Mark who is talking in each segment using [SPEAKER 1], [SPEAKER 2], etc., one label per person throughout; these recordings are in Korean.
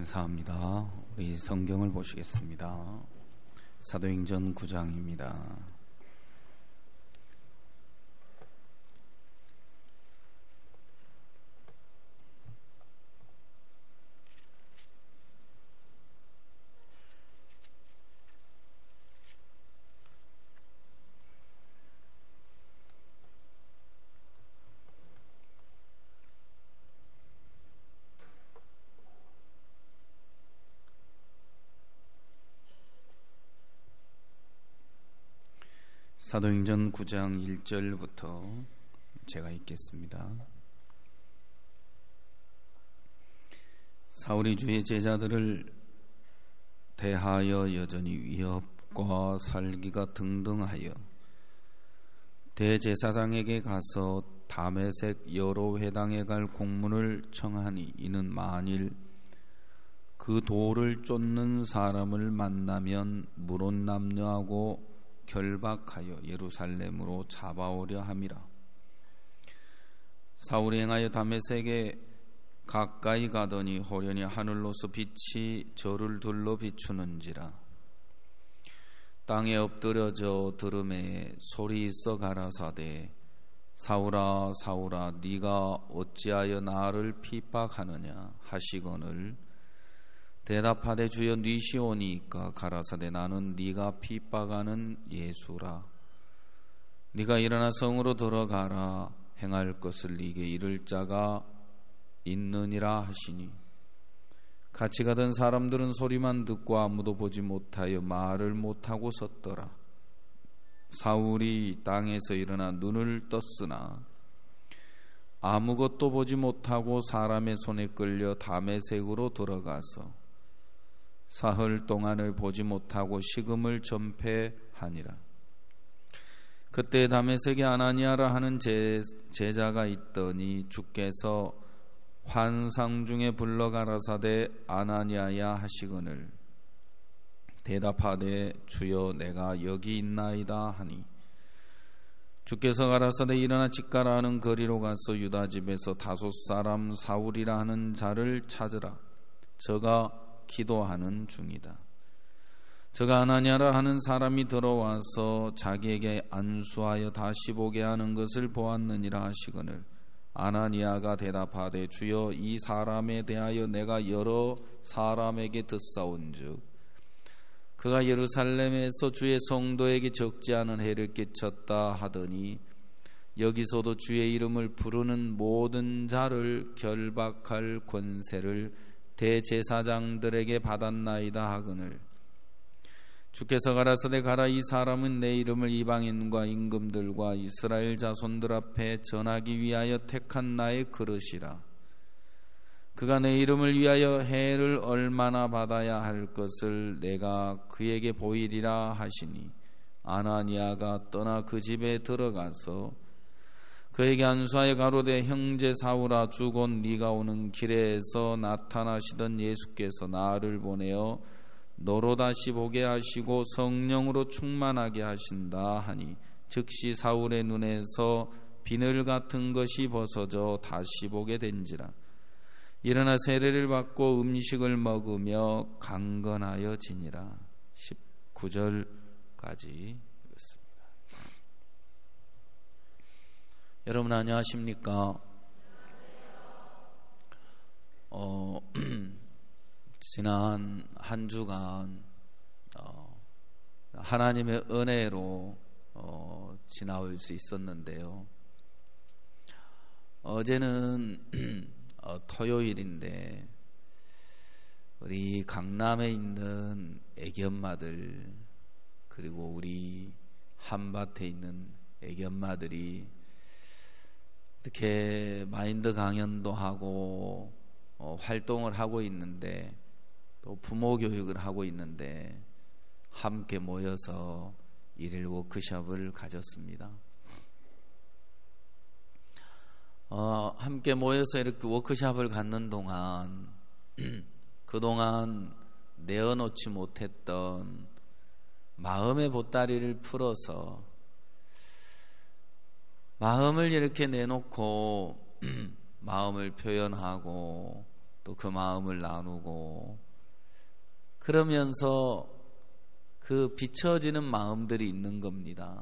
[SPEAKER 1] 감사합니다. 우리 성경을 보시겠습니다. 사도행전 9장입니다. 사도행전 9장 1절부터 제가 읽겠습니다. 사울이 주의 제자들을 대하여 여전히 위협과 살기가 등등하여 대제사장에게 가서 다메섹 여러 회당에 갈 공문을 청하니, 이는 만일 그 돌을 쫓는 사람을 만나면 물론 남녀하고 결박하여 예루살렘으로 잡아오려 함이라. 사울이 행하여 다메섹에 가까이 가더니 호련히 하늘로서 빛이 저를 둘러 비추는지라. 땅에 엎드려져 들음에 소리 있어 가라사대, 사울아 사울아 네가 어찌하여 나를 핍박하느냐 하시거늘, 대답하되 주여 니시오니이까 가라사대 나는 네가 핍박하는 예수라. 네가 일어나 성으로 들어가라. 행할 것을 네게 이를 자가 있느니라 하시니, 같이 가던 사람들은 소리만 듣고 아무도 보지 못하여 말을 못하고 섰더라. 사울이 땅에서 일어나 눈을 떴으나 아무것도 보지 못하고 사람의 손에 끌려 다메섹으로 들어가서 사흘 동안을 보지 못하고 식음을 전폐하니라. 그때 다메섹에 아나니아라 하는 제자가 있더니 주께서 환상 중에 불러 가라사대 아나니아야 하시거늘, 대답하되 주여 내가 여기 있나이다 하니, 주께서 가라사대 일어나 직가라 하는 거리로 가서 유다 집에서 다섯 사람 사울이라 하는 자를 찾으라. 저가 기도하는 중이다. 저가 아나니아라 하는 사람이 들어와서 자기에게 안수하여 다시 보게 하는 것을 보았느니라 하시거늘, 아나니아가 대답하되 주여 이 사람에 대하여 내가 여러 사람에게 듣사온즉 그가 예루살렘에서 주의 성도에게 적지 않은 해를 끼쳤다 하더니, 여기서도 주의 이름을 부르는 모든 자를 결박할 권세를 대제사장들에게 받았나이다 하거늘, 주께서 가라사대 가라. 이 사람은 내 이름을 이방인과 임금들과 이스라엘 자손들 앞에 전하기 위하여 택한 나의 그릇이라. 그가 내 이름을 위하여 해를 얼마나 받아야 할 것을 내가 그에게 보이리라 하시니, 아나니아가 떠나 그 집에 들어가서 그에게 안수하여 가로되, 형제 사울아 주 곧 네가 오는 길에서 나타나시던 예수께서 나를 보내어 너로 다시 보게 하시고 성령으로 충만하게 하신다 하니, 즉시 사울의 눈에서 비늘 같은 것이 벗어져 다시 보게 된지라. 일어나 세례를 받고 음식을 먹으며 강건하여 지니라. 19절까지 여러분 안녕하십니까? 지난 한 주간 하나님의 은혜로 지나올 수 있었는데요. 어제는 토요일인데 우리 강남에 있는 애기 엄마들, 그리고 우리 한밭에 있는 애기 엄마들이 이렇게 마인드 강연도 하고 활동을 하고 있는데, 또 부모 교육을 하고 있는데 함께 모여서 일일 워크숍을 가졌습니다. 함께 모여서 이렇게 워크숍을 갖는 동안 그동안 내어놓지 못했던 마음의 보따리를 풀어서 마음을 이렇게 내놓고 마음을 표현하고 또 그 마음을 나누고 그러면서 그 비춰지는 마음들이 있는 겁니다.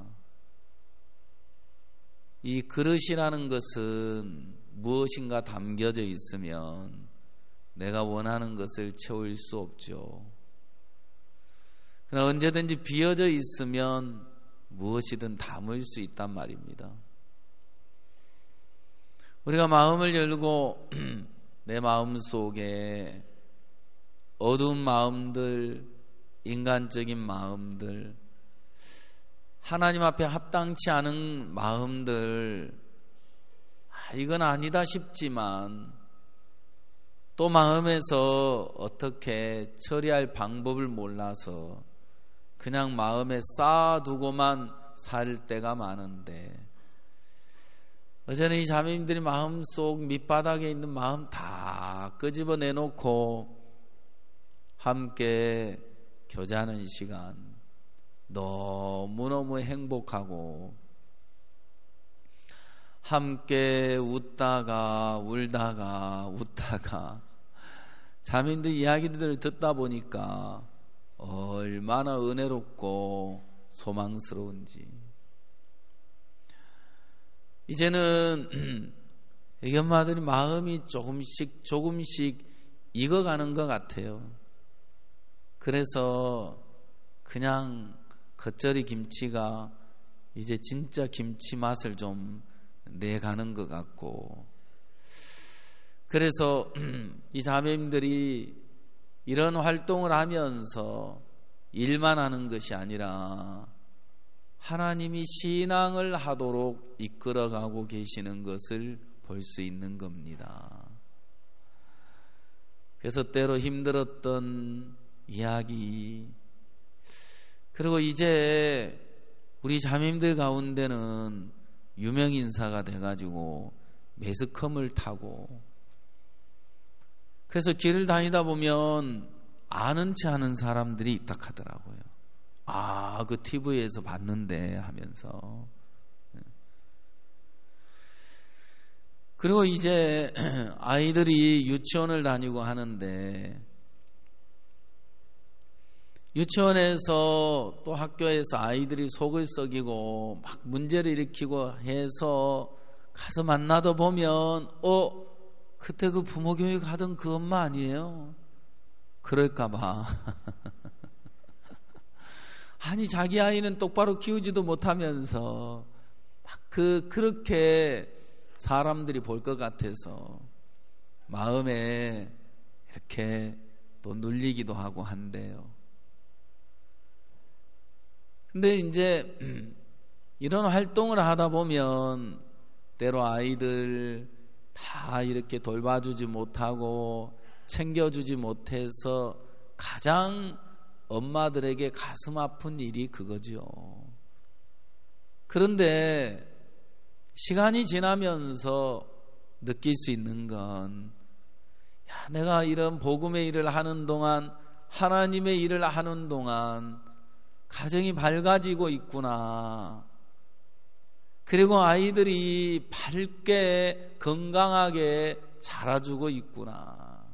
[SPEAKER 1] 이 그릇이라는 것은 무엇인가 담겨져 있으면 내가 원하는 것을 채울 수 없죠. 그러나 언제든지 비어져 있으면 무엇이든 담을 수 있단 말입니다. 우리가 마음을 열고 내 마음 속에 어두운 마음들, 인간적인 마음들, 하나님 앞에 합당치 않은 마음들, 이건 아니다 싶지만 또 마음에서 어떻게 처리할 방법을 몰라서 그냥 마음에 쌓아두고만 살 때가 많은데, 어제는 이 자매님들이 마음속 밑바닥에 있는 마음 다 끄집어 내놓고 함께 교제하는 시간 너무너무 행복하고, 함께 웃다가 울다가 웃다가 자매님들 이야기들을 듣다 보니까 얼마나 은혜롭고 소망스러운지. 이제는 애기 엄마들이 마음이 조금씩 익어가는 것 같아요. 그래서 그냥 겉절이 김치가 이제 진짜 김치 맛을 좀 내가는 것 같고, 그래서 이 자매님들이 이런 활동을 하면서 일만 하는 것이 아니라 하나님이 신앙을 하도록 이끌어가고 계시는 것을 볼 수 있는 겁니다. 그래서 때로 힘들었던 이야기, 그리고 이제 우리 자매님들 가운데는 유명인사가 돼가지고 매스컴을 타고, 그래서 길을 다니다 보면 아는 체 하는 사람들이 있다 하더라고요. 그 TV에서 봤는데 하면서. 그리고 이제 아이들이 유치원을 다니고 하는데, 유치원에서 또 학교에서 아이들이 속을 썩이고 막 문제를 일으키고 해서 가서 만나다 보면 그때 그 부모 교육 하던 그 엄마 아니에요? 그럴까봐. 아니 자기 아이는 똑바로 키우지도 못하면서 막 그렇게 사람들이 볼 것 같아서 마음에 이렇게 또 눌리기도 하고 한대요. 근데 이제 이런 활동을 하다 보면 때로 아이들 다 이렇게 돌봐주지 못하고 챙겨주지 못해서 가장 엄마들에게 가슴 아픈 일이 그거죠. 그런데 시간이 지나면서 느낄 수 있는 건, 내가 이런 복음의 일을 하는 동안, 하나님의 일을 하는 동안 가정이 밝아지고 있구나. 그리고 아이들이 밝게 건강하게 자라주고 있구나.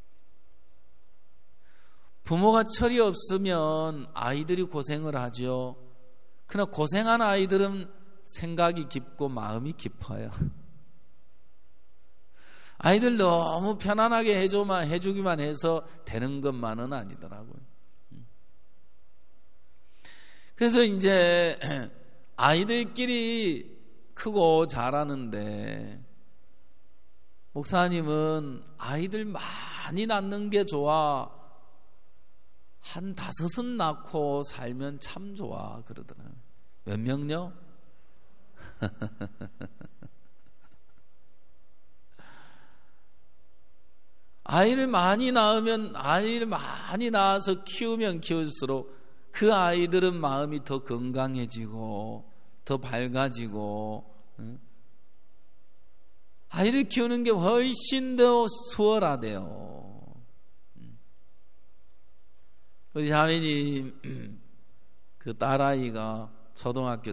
[SPEAKER 1] 부모가 철이 없으면 아이들이 고생을 하죠. 그러나 고생한 아이들은 생각이 깊고 마음이 깊어요. 아이들 너무 편안하게 해주기만 해서 되는 것만은 아니더라고요. 그래서 이제 아이들끼리 크고 자라는데, 목사님은 아이들 많이 낳는 게 좋아, 한 5은 낳고 살면 참 좋아 그러더라고요. 몇 명요? 아이를 많이 낳아서 키우면 키울수록 그 아이들은 마음이 더 건강해지고 더 밝아지고, 아이를 키우는 게 훨씬 더 수월하대요. 우리 자매님 그 딸아이가 초등학교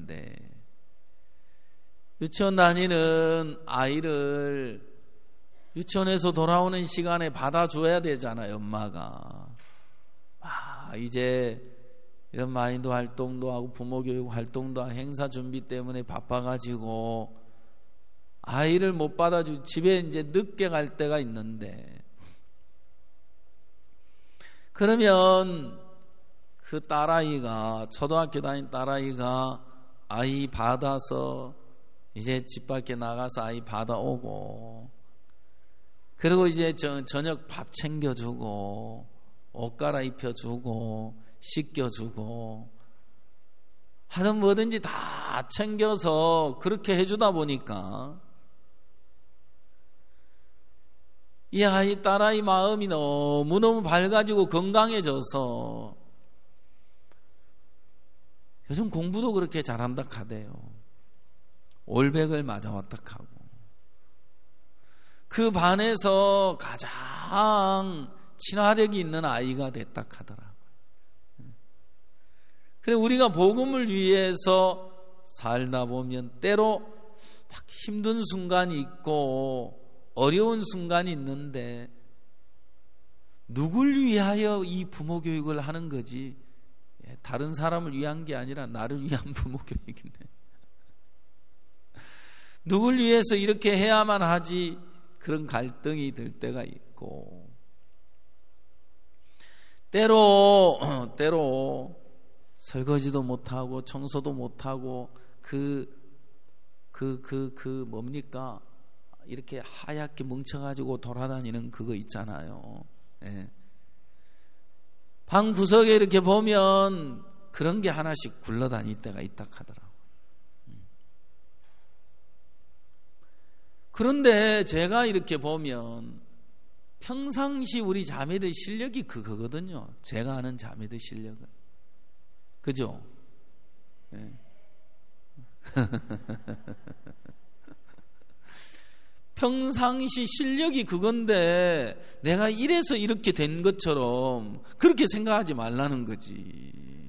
[SPEAKER 1] 다니는데, 유치원 다니는 아이를 유치원에서 돌아오는 시간에 받아줘야 되잖아요, 엄마가. 이제 이런 마인드 활동도 하고 부모교육 활동도 하고 행사 준비 때문에 바빠가지고 아이를 못 받아주고 집에 이제 늦게 갈 때가 있는데, 그러면 그 딸아이가, 초등학교 다닌 딸아이가 아이 받아서 이제 집 밖에 나가서 아이 받아오고, 그리고 이제 저녁 밥 챙겨주고 옷 갈아입혀주고 씻겨주고 하든 뭐든지 다 챙겨서 그렇게 해주다 보니까 이 아이, 딸아이 마음이 너무너무 밝아지고 건강해져서 요즘 공부도 그렇게 잘한다 하대요. 올백을 맞아왔다 하고, 그 반에서 가장 친화력이 있는 아이가 됐다 하더라고요. 그래, 우리가 복음을 위해서 살다 보면 때로 막 힘든 순간이 있고 어려운 순간이 있는데, 누굴 위하여 이 부모 교육을 하는 거지 다른 사람을 위한 게 아니라 나를 위한 부모 교육인데, 누굴 위해서 이렇게 해야만 하지 그런 갈등이 들 때가 있고, 때로 설거지도 못하고 청소도 못하고 뭡니까? 이렇게 하얗게 뭉쳐가지고 돌아다니는 그거 있잖아요. 예. 방 구석에 이렇게 보면 그런 게 하나씩 굴러다닐 때가 있다 하더라고요. 그런데 제가 이렇게 보면 평상시 우리 자매들 실력이 그거거든요. 제가 아는 자매들 실력은. 그죠? 네. 평상시 실력이 그건데 내가 이래서 이렇게 된 것처럼 그렇게 생각하지 말라는 거지.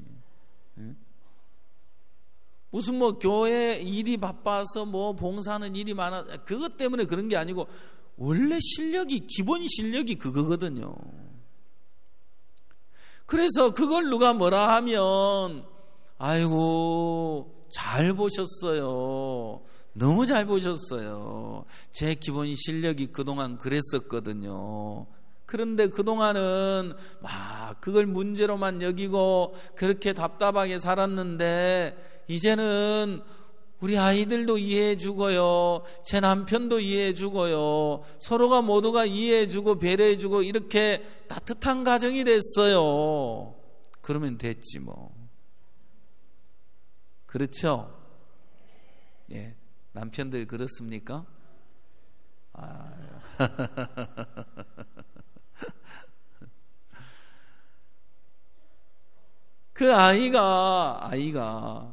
[SPEAKER 1] 무슨 뭐 교회 일이 바빠서 뭐 봉사하는 일이 많아, 그것 때문에 그런 게 아니고 원래 실력이, 기본 실력이 그거거든요. 그래서 그걸 누가 뭐라 하면 아이고 잘 보셨어요, 너무 잘 보셨어요, 제 기본 실력이 그동안 그랬었거든요. 그런데 그동안은 막 그걸 문제로만 여기고 그렇게 답답하게 살았는데, 이제는 우리 아이들도 이해해주고요, 제 남편도 이해해주고요, 서로가 모두가 이해해주고 배려해주고 이렇게 따뜻한 가정이 됐어요. 그러면 됐지 뭐. 그렇죠? 예, 남편들 그렇습니까? 그 아이가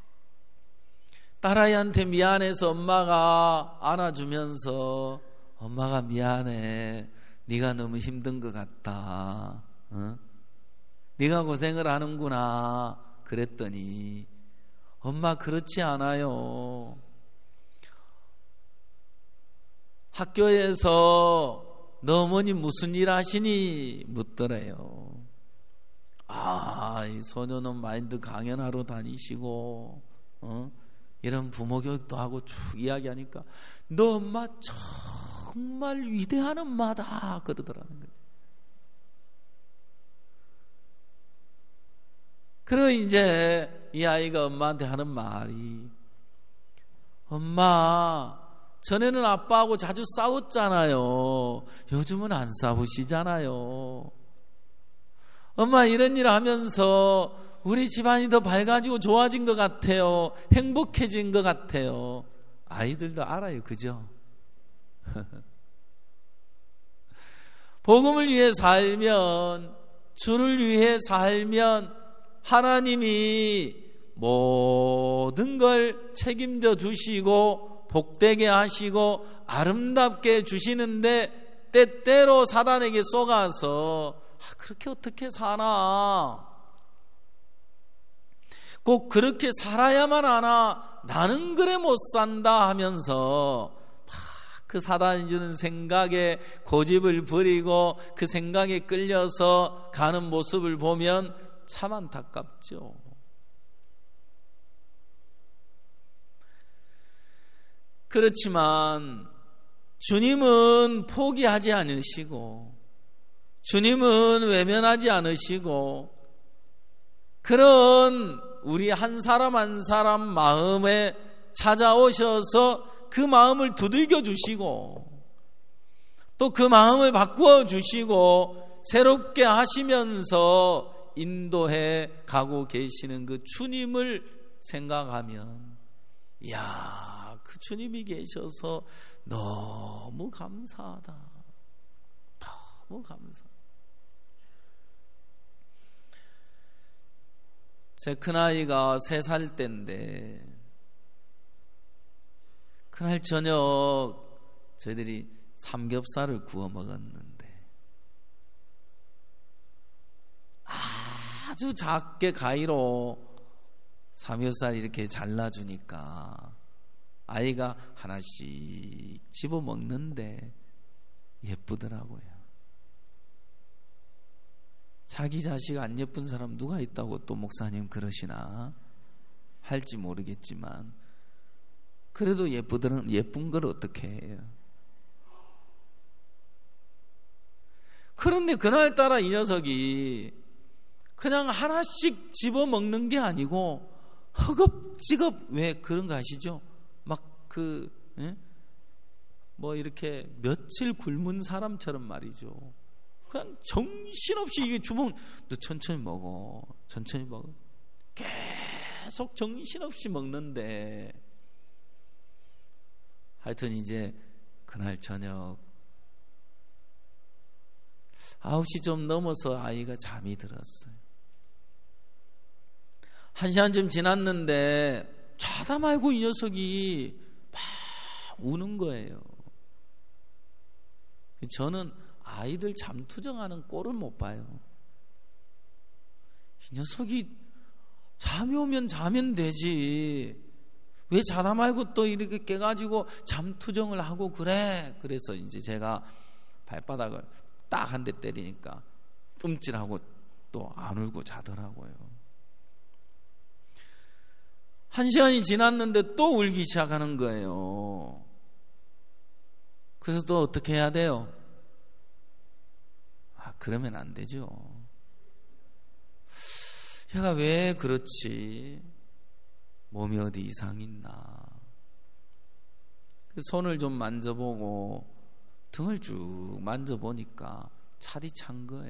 [SPEAKER 1] 딸아이한테 미안해서 엄마가 안아주면서 엄마가 미안해, 네가 너무 힘든 것 같다, 네가 고생을 하는구나 그랬더니 엄마 그렇지 않아요, 학교에서 너 어머니 무슨 일 하시니 묻더래요. 이 소녀는 마인드 강연하러 다니시고 이런 부모 교육도 하고 쭉 이야기하니까 너 엄마 정말 위대한 엄마다 그러더라는 거죠. 그리고 이제 이 아이가 엄마한테 하는 말이, 엄마 전에는 아빠하고 자주 싸웠잖아요, 요즘은 안 싸우시잖아요. 엄마 이런 일 하면서 우리 집안이 더 밝아지고 좋아진 것 같아요, 행복해진 것 같아요. 아이들도 알아요, 그죠? 복음을 위해 살면, 주를 위해 살면 하나님이 모든 걸 책임져 주시고 복되게 하시고 아름답게 주시는데, 때때로 사단에게 속아서 그렇게 어떻게 사나, 꼭 그렇게 살아야만 하나, 나는 그래 못 산다 하면서 막 그 사단이 주는 생각에 고집을 부리고 그 생각에 끌려서 가는 모습을 보면 참 안타깝죠. 그렇지만 주님은 포기하지 않으시고 주님은 외면하지 않으시고 그런 우리 한 사람 한 사람 마음에 찾아오셔서 그 마음을 두들겨 주시고 또 그 마음을 바꾸어 주시고 새롭게 하시면서 인도해 가고 계시는 그 주님을 생각하면 이야, 그 주님이 계셔서 너무 감사하다. 너무 감사하다. 제 큰아이가 3살 때인데 그날 저녁 저희들이 삼겹살을 구워 먹었는데 아주 작게 가위로 삼겹살 이렇게 잘라주니까 아이가 하나씩 집어 먹는데 예쁘더라고요. 자기 자식 안 예쁜 사람 누가 있다고 또 목사님 그러시나 할지 모르겠지만 그래도 예쁜 걸 어떻게 해요? 그런데 그날따라 이 녀석이 그냥 하나씩 집어먹는 게 아니고 허겁지겁, 왜 그런 거 아시죠? 막 뭐 이렇게 며칠 굶은 사람처럼 말이죠. 그냥 정신없이 이게 주먹, 너 천천히 먹어, 천천히 먹어. 계속 정신없이 먹는데 하여튼 이제 그날 저녁 9시 좀 넘어서 아이가 잠이 들었어요. 1시간쯤 지났는데 자다 말고 이 녀석이 막 우는 거예요. 저는 아이들 잠투정하는 꼴을 못 봐요. 이 녀석이 잠이 오면 자면 되지 왜 자다 말고 또 이렇게 깨가지고 잠투정을 하고 그래. 그래서 이제 제가 발바닥을 딱 한 대 때리니까 뿜질하고 또 안 울고 자더라고요. 1시간이 지났는데 또 울기 시작하는 거예요. 그래서 또 어떻게 해야 돼요? 그러면 안 되죠. 얘가 왜 그렇지? 몸이 어디 이상 있나? 손을 좀 만져보고 등을 쭉 만져보니까 차디 찬 거예요.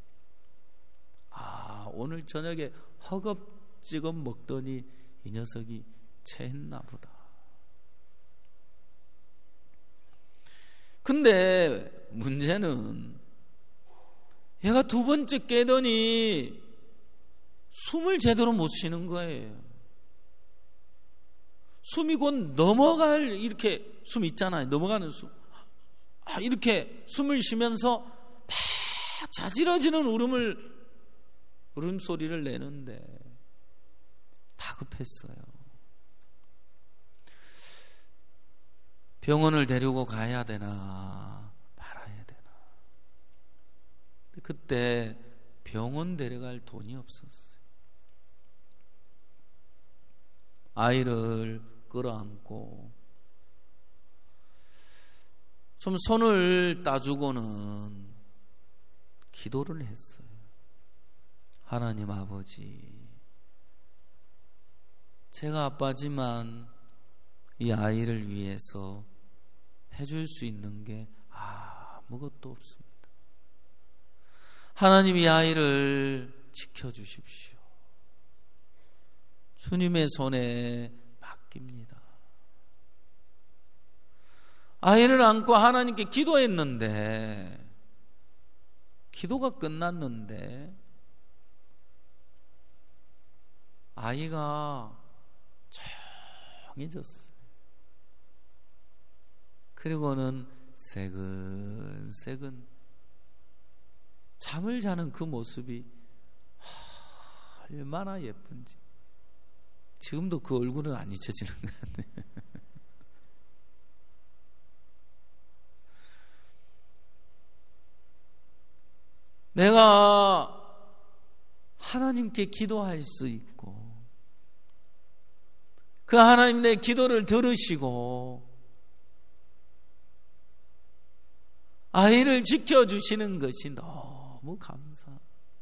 [SPEAKER 1] 오늘 저녁에 허겁지겁 먹더니 이 녀석이 체했나 보다. 근데 문제는 얘가 2번째 깨더니 숨을 제대로 못 쉬는 거예요. 숨이 곧 넘어갈 이렇게 숨 있잖아요. 넘어가는 숨. 이렇게 숨을 쉬면서 막 자지러지는 울음소리를 내는데 다급했어요. 병원을 데리고 가야 되나 말아야 되나. 그때 병원 데려갈 돈이 없었어요. 아이를 끌어안고 좀 손을 따주고는 기도를 했어요. 하나님 아버지, 제가 아빠지만 이 아이를 위해서 해줄 수 있는 게 아무것도 없습니다. 하나님 이 아이를 지켜주십시오. 주님의 손에 맡깁니다. 아이를 안고 하나님께 기도했는데 기도가 끝났는데 아이가 조용해졌어요. 그리고는 새근새근 잠을 자는 그 모습이 얼마나 예쁜지. 지금도 그 얼굴은 안 잊혀지는 것 같아요. 내가 하나님께 기도할 수 있고 그 하나님 내 기도를 들으시고 아이를 지켜주시는 것이 너무 감사.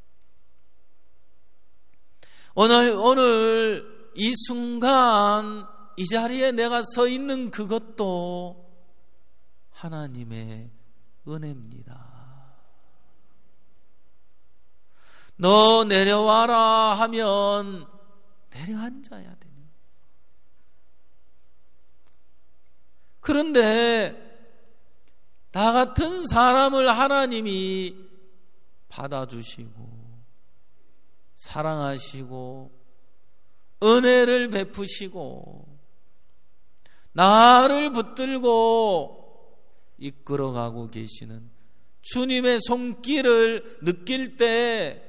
[SPEAKER 1] 오늘 이 순간 이 자리에 내가 서 있는 그것도 하나님의 은혜입니다. 너 내려와라 하면 내려앉아야 됩니다. 그런데 나 같은 사람을 하나님이 받아주시고 사랑하시고 은혜를 베푸시고 나를 붙들고 이끌어가고 계시는 주님의 손길을 느낄 때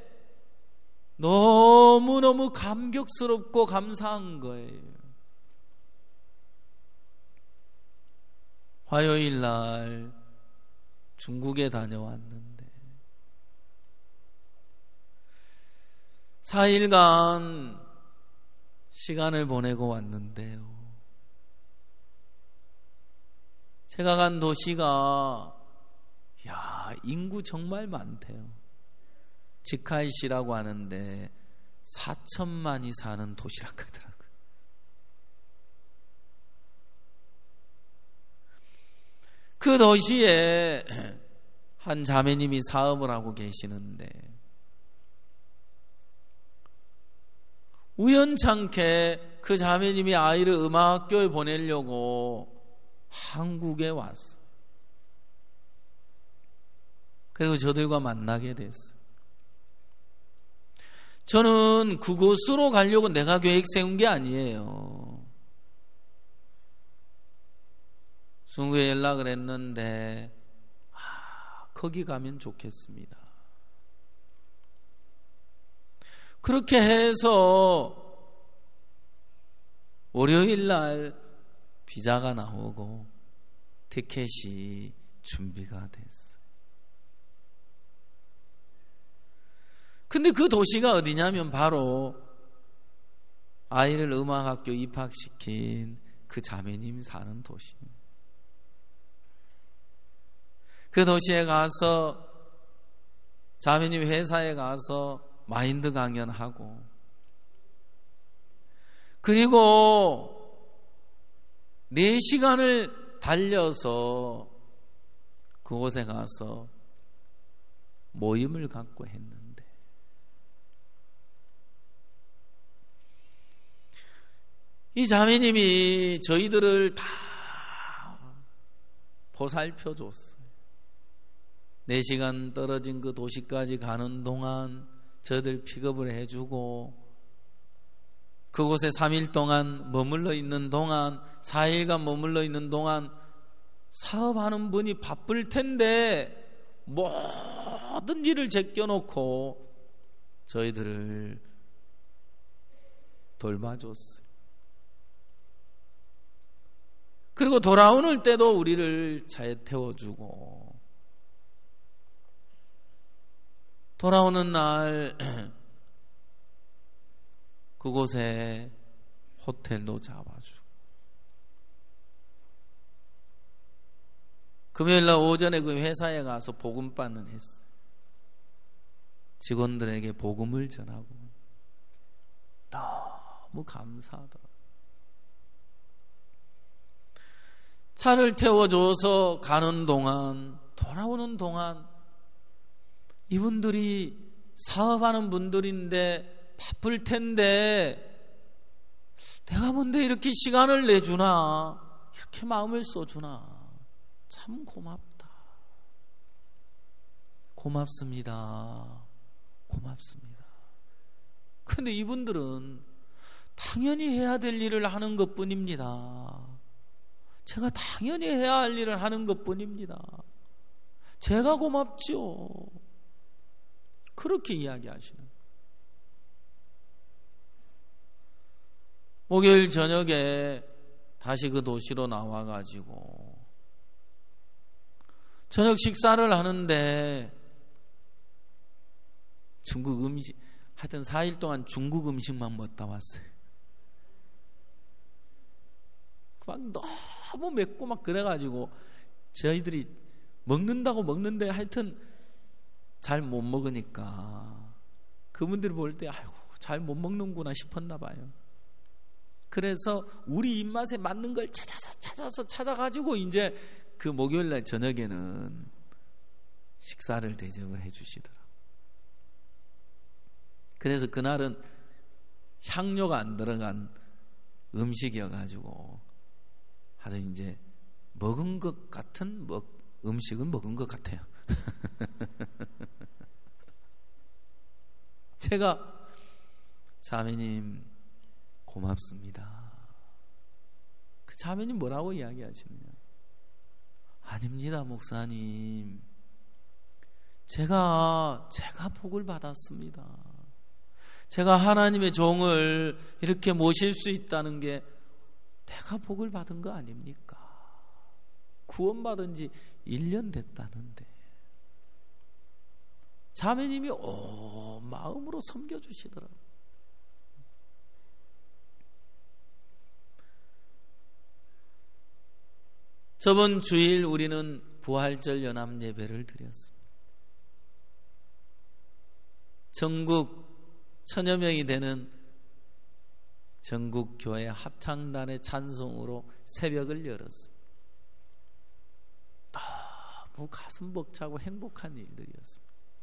[SPEAKER 1] 너무너무 감격스럽고 감사한 거예요. 화요일 날 중국에 다녀왔는데 4일간 시간을 보내고 왔는데요. 제가 간 도시가 인구 정말 많대요. 지카이시라고 하는데 4천만이 사는 도시라고 하더라고요. 그 도시에 한 자매님이 사업을 하고 계시는데 우연찮게 그 자매님이 아이를 음악학교에 보내려고 한국에 왔어요. 그리고 저들과 만나게 됐어요. 저는 그곳으로 가려고 내가 계획 세운 게 아니에요. 중국에 연락을 했는데 거기 가면 좋겠습니다. 그렇게 해서 월요일 날 비자가 나오고 티켓이 준비가 됐어요. 근데 그 도시가 어디냐면 바로 아이를 음악학교 입학시킨 그 자매님 사는 도시입니다. 그 도시에 가서 자매님 회사에 가서 마인드 강연하고 그리고 4시간을 달려서 그곳에 가서 모임을 갖고 했는데 이 자매님이 저희들을 다 보살펴 줬어요. 4시간 떨어진 그 도시까지 가는 동안 저들 픽업을 해주고 그곳에 3일 동안 머물러 있는 동안 4일간 머물러 있는 동안 사업하는 분이 바쁠 텐데 모든 일을 제껴놓고 저희들을 돌봐줬어요. 그리고 돌아오는 때도 우리를 차에 태워주고 돌아오는 날 그곳에 호텔도 잡아주고 금요일날 오전에 그 회사에 가서 복음반을 했어요. 직원들에게 복음을 전하고 너무 감사하더라고요. 차를 태워줘서 가는 동안 돌아오는 동안 이분들이 사업하는 분들인데 바쁠 텐데 내가 뭔데 이렇게 시간을 내주나 이렇게 마음을 써주나 참 고맙다. 고맙습니다. 고맙습니다. 그런데 이분들은 당연히 해야 될 일을 하는 것뿐입니다. 제가 당연히 해야 할 일을 하는 것뿐입니다. 제가 고맙지요. 그렇게 이야기하시는. 목요일 저녁에 다시 그 도시로 나와가지고 저녁 식사를 하는데 중국 음식, 하여튼 4일 동안 중국 음식만 먹다 왔어요. 막 너무 맵고 막 그래가지고 저희들이 먹는다고 먹는데 하여튼 잘 못 먹으니까 그분들이 볼 때 아이고 잘 못 먹는구나 싶었나 봐요. 그래서 우리 입맛에 맞는 걸 찾아가지고 이제 그 목요일날 저녁에는 식사를 대접을 해주시더라고요. 그래서 그날은 향료가 안 들어간 음식이어가지고 하여튼 이제 먹은 것 같은 음식은 먹은 것 같아요. 제가 자매님 고맙습니다. 그 자매님 뭐라고 이야기하시느냐? 아닙니다, 목사님. 제가 복을 받았습니다. 제가 하나님의 종을 이렇게 모실 수 있다는 게 내가 복을 받은 거 아닙니까? 구원받은 지 1년 됐다는데. 자매님이 마음으로 섬겨주시더라고요. 저번 주일 우리는 부활절 연합 예배를 드렸습니다. 전국 1000여 명이 되는 전국 교회 합창단의 찬송으로 새벽을 열었습니다. 너무 가슴 벅차고 행복한 일들이었습니다.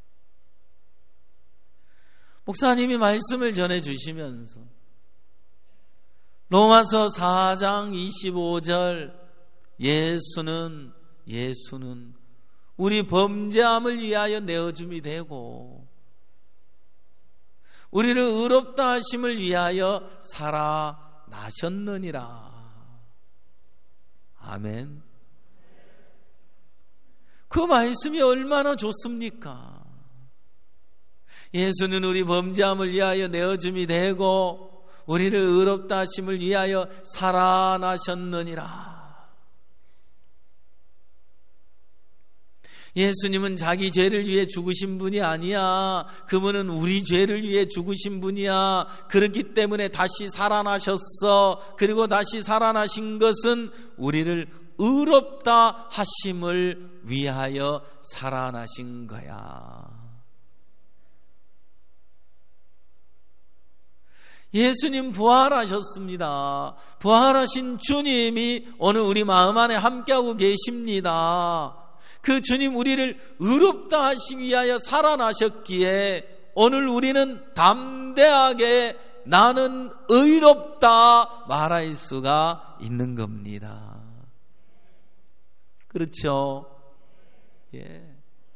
[SPEAKER 1] 목사님이 말씀을 전해주시면서 로마서 4장 25절 예수는 우리 범죄함을 위하여 내어줌이 되고 우리를 의롭다 하심을 위하여 살아나셨느니라. 아멘. 그 말씀이 얼마나 좋습니까? 예수는 우리 범죄함을 위하여 내어줌이 되고 우리를 의롭다 하심을 위하여 살아나셨느니라. 예수님은 자기 죄를 위해 죽으신 분이 아니야. 그분은 우리 죄를 위해 죽으신 분이야. 그렇기 때문에 다시 살아나셨어. 그리고 다시 살아나신 것은 우리를 의롭다 하심을 위하여 살아나신 거야. 예수님 부활하셨습니다. 부활하신 주님이 오늘 우리 마음 안에 함께하고 계십니다. 그 주님 우리를 의롭다 하시기 위하여 살아나셨기에 오늘 우리는 담대하게 나는 의롭다 말할 수가 있는 겁니다. 그렇죠? 예.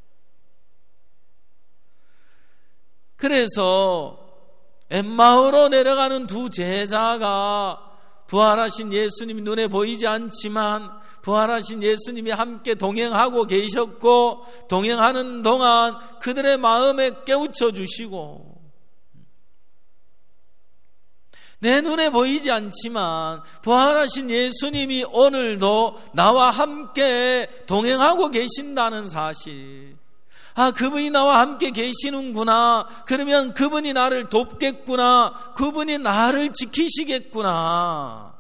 [SPEAKER 1] 그래서 엠마오로 내려가는 두 제자가 부활하신 예수님이 눈에 보이지 않지만 부활하신 예수님이 함께 동행하고 계셨고 동행하는 동안 그들의 마음에 깨우쳐 주시고 내 눈에 보이지 않지만 부활하신 예수님이 오늘도 나와 함께 동행하고 계신다는 사실, 그분이 나와 함께 계시는구나. 그러면 그분이 나를 돕겠구나. 그분이 나를 지키시겠구나.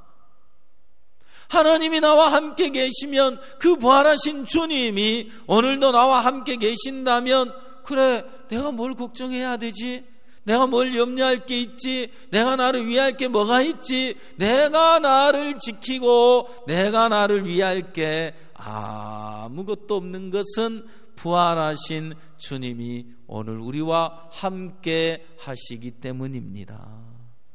[SPEAKER 1] 하나님이 나와 함께 계시면 그 부활하신 주님이 오늘도 나와 함께 계신다면 그래, 내가 뭘 걱정해야 되지? 내가 뭘 염려할 게 있지? 내가 나를 위할 게 뭐가 있지? 내가 나를 지키고 내가 나를 위할 게 아무것도 없는 것은 부활하신 주님이 오늘 우리와 함께 하시기 때문입니다.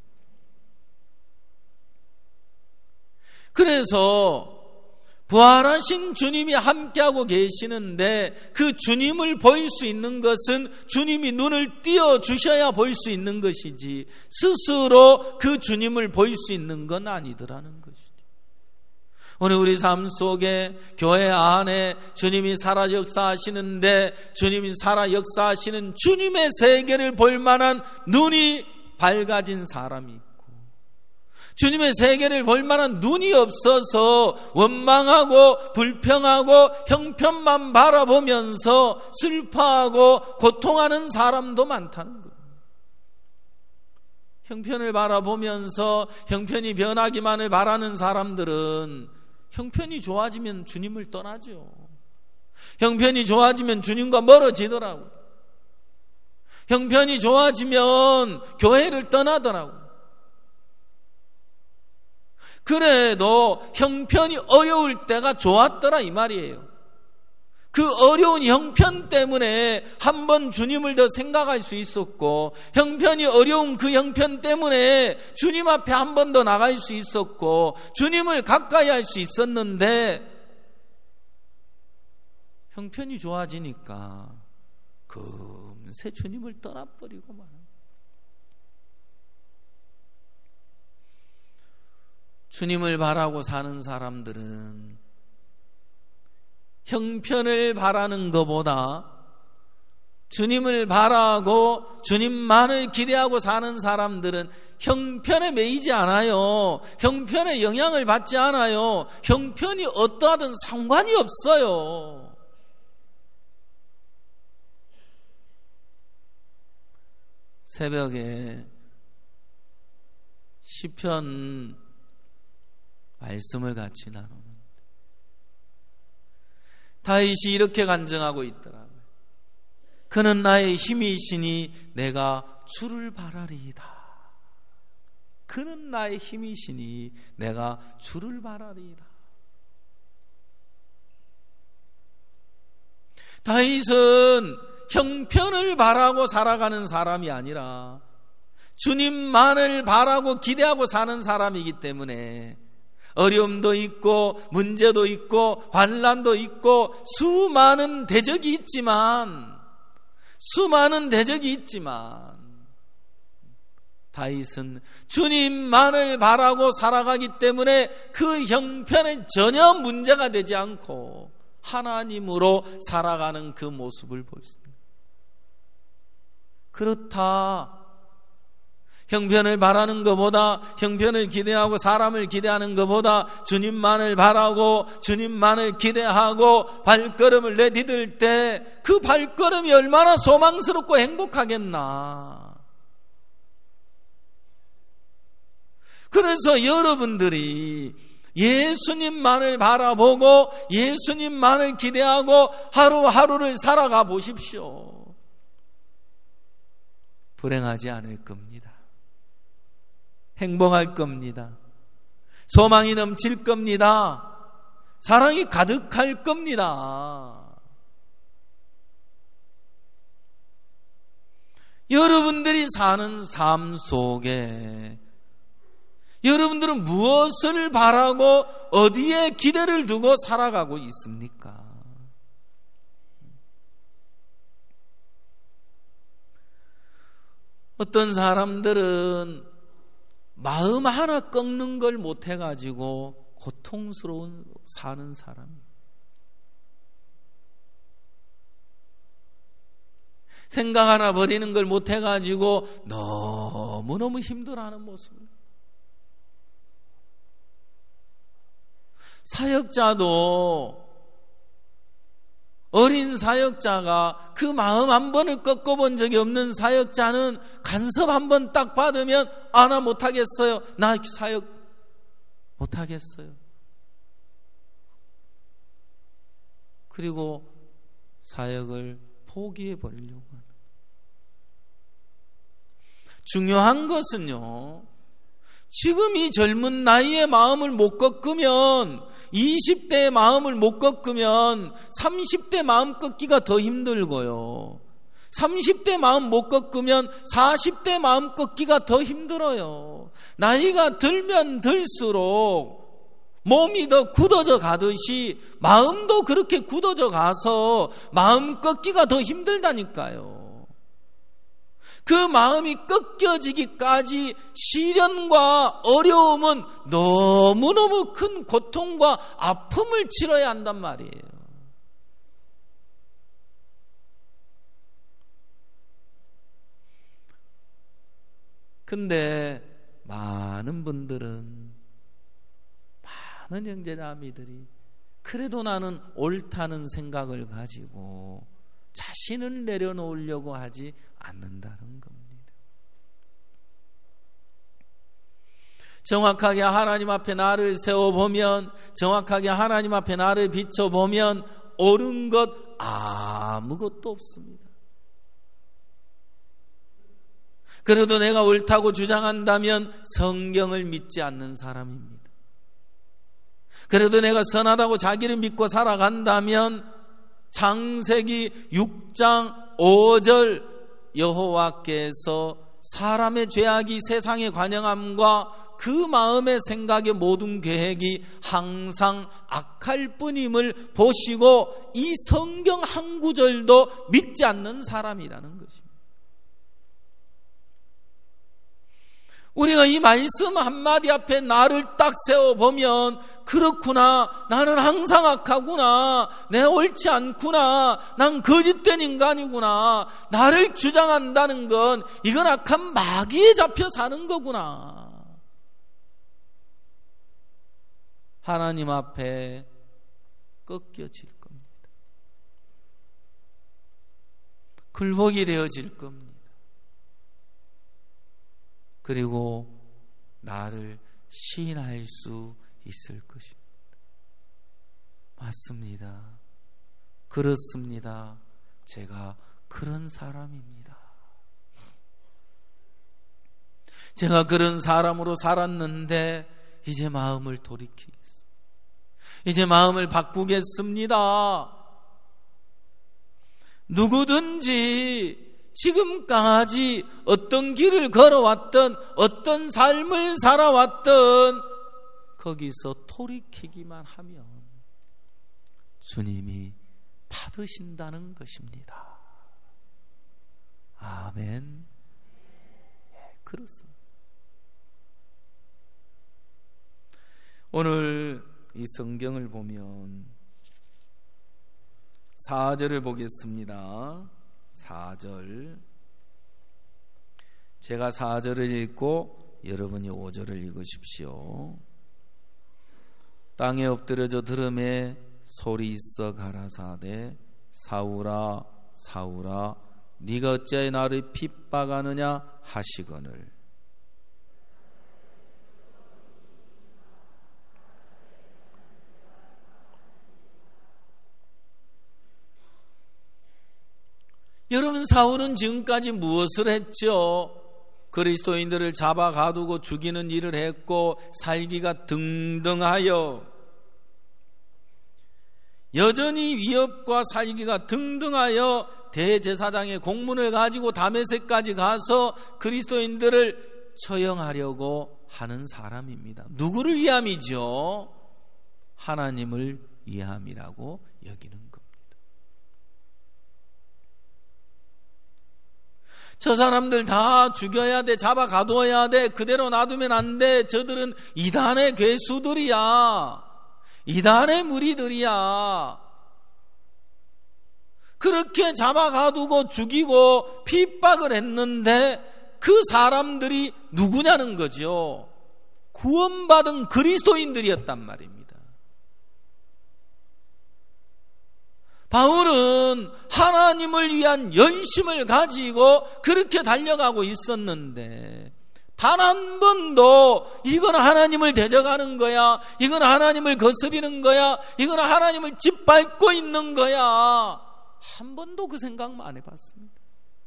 [SPEAKER 1] 그래서 부활하신 주님이 함께하고 계시는데 그 주님을 볼 수 있는 것은 주님이 눈을 띄워주셔야 볼 수 있는 것이지 스스로 그 주님을 볼 수 있는 건 아니더라는 것이죠. 오늘 우리 삶 속에 교회 안에 주님이 살아 역사하시는데 주님이 살아 역사하시는 주님의 세계를 볼 만한 눈이 밝아진 사람이 있고 주님의 세계를 볼 만한 눈이 없어서 원망하고 불평하고 형편만 바라보면서 슬퍼하고 고통하는 사람도 많다는 거예요. 형편을 바라보면서 형편이 변하기만을 바라는 사람들은 형편이 좋아지면 주님을 떠나죠. 형편이 좋아지면 주님과 멀어지더라고요. 형편이 좋아지면 교회를 떠나더라고요. 그래도 형편이 어려울 때가 좋았더라 이 말이에요. 그 어려운 형편 때문에 한 번 주님을 더 생각할 수 있었고, 형편이 어려운 그 형편 때문에 주님 앞에 한 번 더 나갈 수 있었고, 주님을 가까이 할 수 있었는데, 형편이 좋아지니까 금세 주님을 떠나버리고 말합니다. 주님을 바라고 사는 사람들은 형편을 바라는 것보다 주님을 바라고 주님만을 기대하고 사는 사람들은 형편에 매이지 않아요. 형편에 영향을 받지 않아요. 형편이 어떠하든 상관이 없어요. 새벽에 시편 말씀을 같이 나누는데 다윗이 이렇게 간증하고 있더라고요. 그는 나의 힘이시니 내가 주를 바라리이다. 그는 나의 힘이시니 내가 주를 바라리이다. 다윗은 형편을 바라고 살아가는 사람이 아니라 주님만을 바라고 기대하고 사는 사람이기 때문에 어려움도 있고 문제도 있고 환난도 있고 수많은 대적이 있지만 다윗은 주님만을 바라고 살아가기 때문에 그 형편에 전혀 문제가 되지 않고 하나님으로 살아가는 그 모습을 보였습니다. 그렇다. 형편을 바라는 것보다, 형편을 기대하고 사람을 기대하는 것보다 주님만을 바라고 주님만을 기대하고 발걸음을 내디딜 때 그 발걸음이 얼마나 소망스럽고 행복하겠나. 그래서 여러분들이 예수님만을 바라보고 예수님만을 기대하고 하루하루를 살아가 보십시오. 불행하지 않을 겁니다. 행복할 겁니다. 소망이 넘칠 겁니다. 사랑이 가득할 겁니다. 여러분들이 사는 삶 속에 여러분들은 무엇을 바라고 어디에 기대를 두고 살아가고 있습니까? 어떤 사람들은 마음 하나 꺾는 걸 못해가지고 고통스러운 사는 사람, 생각 하나 버리는 걸 못해가지고 너무너무 힘들어하는 모습. 사역자도 어린 사역자가 그 마음 한 번을 꺾어본 적이 없는 사역자는 간섭 한 번 딱 받으면 나 못하겠어요. 나 사역 못하겠어요. 그리고 사역을 포기해버리려고 하는. 중요한 것은요, 지금 이 젊은 나이에 마음을 못 꺾으면 20대의 마음을 못 꺾으면 30대 마음 꺾기가 더 힘들고요. 30대 마음 못 꺾으면 40대 마음 꺾기가 더 힘들어요. 나이가 들면 들수록 몸이 더 굳어져 가듯이 마음도 그렇게 굳어져 가서 마음 꺾기가 더 힘들다니까요. 그 마음이 꺾여지기까지 시련과 어려움은 너무너무 큰 고통과 아픔을 치러야 한단 말이에요. 근데 많은 분들은, 많은 형제자매들이 그래도 나는 옳다는 생각을 가지고 자신을 내려놓으려고 하지 않는다는 겁니다. 정확하게 하나님 앞에 나를 세워보면, 정확하게 하나님 앞에 나를 비춰보면 옳은 것 아무것도 없습니다. 그래도 내가 옳다고 주장한다면 성경을 믿지 않는 사람입니다. 그래도 내가 선하다고 자기를 믿고 살아간다면 창세기 6장 5절 여호와께서 사람의 죄악이 세상에 관영함과 그 마음의 생각의 모든 계획이 항상 악할 뿐임을 보시고 이 성경 한 구절도 믿지 않는 사람이라는 것입니다. 우리가 이 말씀 한마디 앞에 나를 딱 세워보면, 그렇구나, 나는 항상 악하구나, 내가 옳지 않구나, 난 거짓된 인간이구나, 나를 주장한다는 건 이건 악한 마귀에 잡혀 사는 거구나. 하나님 앞에 꺾여질 겁니다. 굴복이 되어질 겁니다. 그리고 나를 시인할 수 있을 것입니다. 맞습니다. 그렇습니다. 제가 그런 사람입니다. 제가 그런 사람으로 살았는데 이제 마음을 돌이키겠습니다. 이제 마음을 바꾸겠습니다. 누구든지 지금까지 어떤 길을 걸어왔던, 어떤 삶을 살아왔던 거기서 돌이키기만 하면 주님이 받으신다는 것입니다. 아멘. 예, 그렇습니다. 오늘 이 성경을 보면 4절을 보겠습니다. 4절. 제가 4절을 읽고 여러분이 5절을 읽으십시오. 땅에 엎드려져 들음에 소리 있어 가라사대 사울아 사울아 네가 어찌하여 나를 핍박하느냐 하시거늘. 여러분, 사울은 지금까지 무엇을 했죠? 그리스도인들을 잡아 가두고 죽이는 일을 했고 살기가 등등하여, 여전히 위협과 살기가 등등하여 대제사장의 공문을 가지고 다메섹까지 가서 그리스도인들을 처형하려고 하는 사람입니다. 누구를 위함이죠? 하나님을 위함이라고 여기는 겁니다. 저 사람들 다 죽여야 돼, 잡아 가두어야 돼, 그대로 놔두면 안 돼, 저들은 이단의 괴수들이야, 이단의 무리들이야. 그렇게 잡아 가두고 죽이고 핍박을 했는데 그 사람들이 누구냐는 거죠. 구원받은 그리스도인들이었단 말입니다. 바울은 하나님을 위한 열심을 가지고 그렇게 달려가고 있었는데 단 한 번도 이건 하나님을 대적하는 거야, 이건 하나님을 거스리는 거야, 이건 하나님을 짓밟고 있는 거야, 한 번도 그 생각만 안 해봤습니다.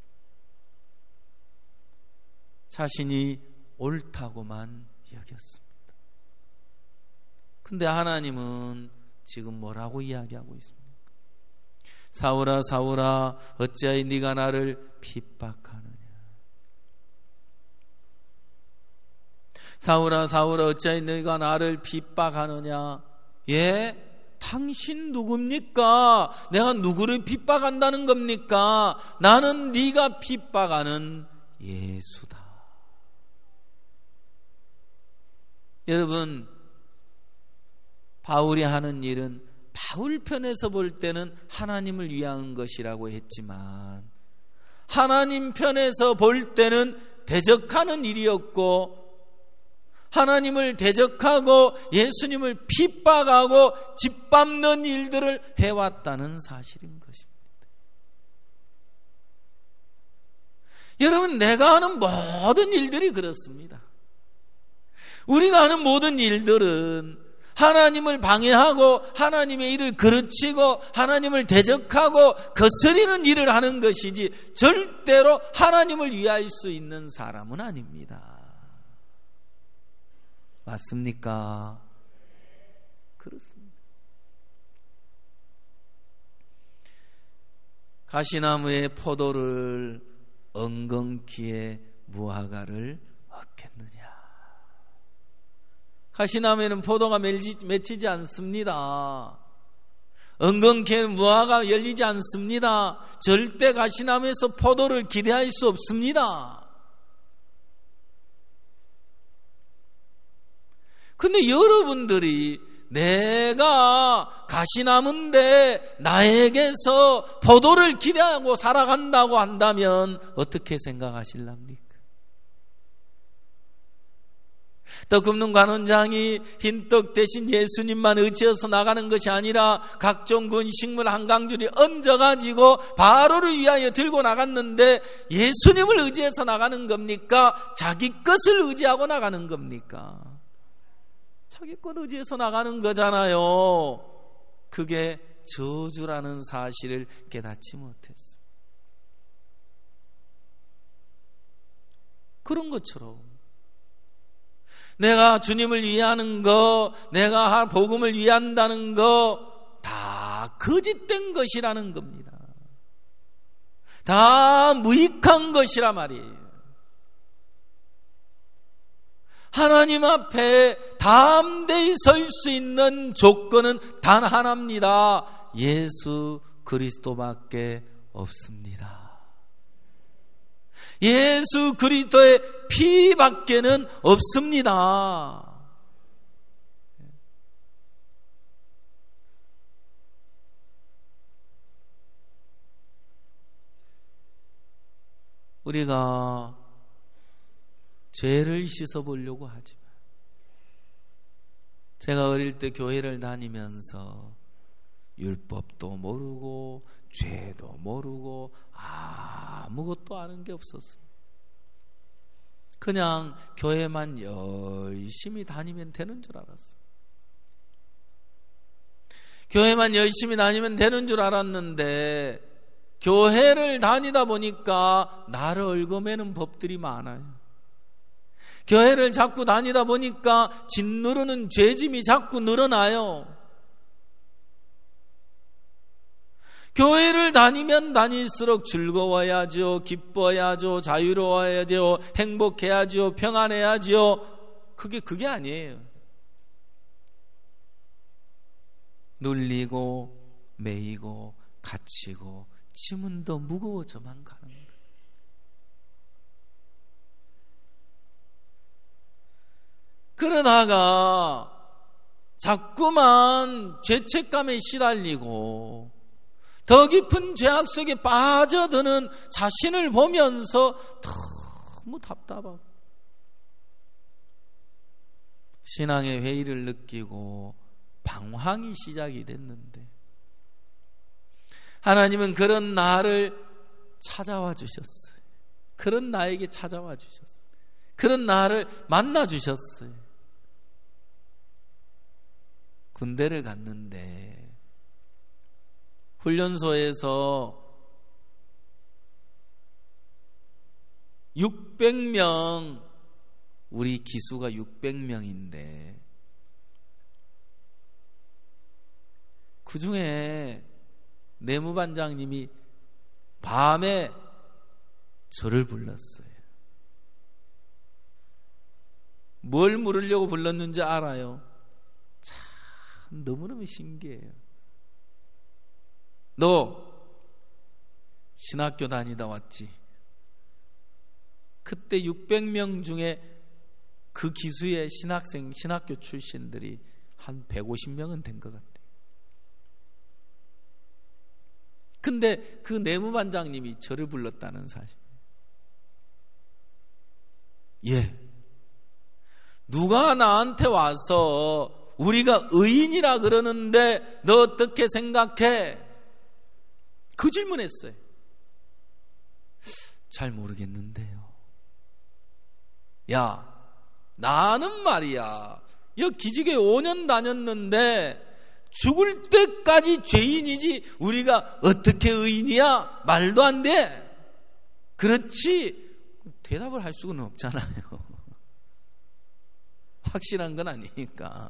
[SPEAKER 1] 자신이 옳다고만 여겼습니다. 근데 하나님은 지금 뭐라고 이야기하고 있습니까? 사울아 사울아 어찌하여 네가 나를 핍박하느냐. 사울아 사울아 어찌하여 네가 나를 핍박하느냐. 예? 당신 누굽니까? 내가 누구를 핍박한다는 겁니까? 나는 네가 핍박하는 예수다. 여러분, 바울이 하는 일은 바울 편에서 볼 때는 하나님을 위한 것이라고 했지만 하나님 편에서 볼 때는 대적하는 일이었고 하나님을 대적하고 예수님을 핍박하고 짓밟는 일들을 해왔다는 사실인 것입니다. 여러분, 내가 하는 모든 일들이 그렇습니다. 우리가 하는 모든 일들은 하나님을 방해하고 하나님의 일을 그르치고 하나님을 대적하고 거스리는 일을 하는 것이지 절대로 하나님을 위할 수 있는 사람은 아닙니다. 맞습니까? 그렇습니다. 가시나무의 포도를 엉겅퀴에 무화과를 얻겠느냐? 가시나무에는 포도가 맺히지 않습니다. 엉겅퀴에는 무화과가 열리지 않습니다. 절대 가시나무에서 포도를 기대할 수 없습니다. 근데 여러분들이 내가 가시나무인데 나에게서 포도를 기대하고 살아간다고 한다면 어떻게 생각하실랍니까? 떡 굽는 관원장이 흰떡 대신 예수님만 의지해서 나가는 것이 아니라 각종 군식물 한 강줄이 얹어가지고 바로를 위하여 들고 나갔는데 예수님을 의지해서 나가는 겁니까? 자기 것을 의지하고 나가는 겁니까? 자기 것 의지해서 나가는 거잖아요. 그게 저주라는 사실을 깨닫지 못했어. 그런 것처럼 내가 주님을 위하는 거, 내가 복음을 위한다는 거 다 거짓된 것이라는 겁니다. 다 무익한 것이라 말이에요. 하나님 앞에 담대히 설 수 있는 조건은 단 하나입니다. 예수 그리스도밖에 없습니다. 예수 그리스도의 피밖에는 없습니다. 우리가 죄를 씻어보려고 하지만 제가 어릴 때 교회를 다니면서 율법도 모르고 죄도 모르고 아무것도 아는 게 없었어요. 그냥 교회만 열심히 다니면 되는 줄 알았어요. 교회만 열심히 다니면 되는 줄 알았는데 교회를 다니다 보니까 나를 얽어매는 법들이 많아요. 교회를 자꾸 다니다 보니까 짓누르는 죄짐이 자꾸 늘어나요. 교회를 다니면 다닐수록 즐거워야죠, 기뻐야죠, 자유로워야죠, 행복해야죠, 평안해야죠. 그게 아니에요. 눌리고 매이고 갇히고 짐은 더 무거워져만 가는 거예요. 그러다가 자꾸만 죄책감에 시달리고 더 깊은 죄악 속에 빠져드는 자신을 보면서 너무 답답하고 신앙의 회의를 느끼고 방황이 시작이 됐는데 하나님은 그런 나를 찾아와 주셨어요. 그런 나에게 찾아와 주셨어요. 그런 나를 만나 주셨어요. 군대를 갔는데 훈련소에서 600명, 우리 기수가 600명인데 그 중에 내무반장님이 밤에 저를 불렀어요. 뭘 물으려고 불렀는지 알아요? 참 너무너무 신기해요. 너 신학교 다니다 왔지? 그때 600명 중에 그 기수의 신학교 출신들이 한 150명은 된 것 같아요. 근데 그 내무반장님이 저를 불렀다는 사실. 예. 누가 나한테 와서 우리가 의인이라 그러는데 너 어떻게 생각해? 그 질문했어요. 잘 모르겠는데요. 야, 나는 말이야, 여기 기지개 5년 다녔는데 죽을 때까지 죄인이지 우리가 어떻게 의인이야? 말도 안 돼. 그렇지. 대답을 할 수는 없잖아요. 확실한 건 아니니까.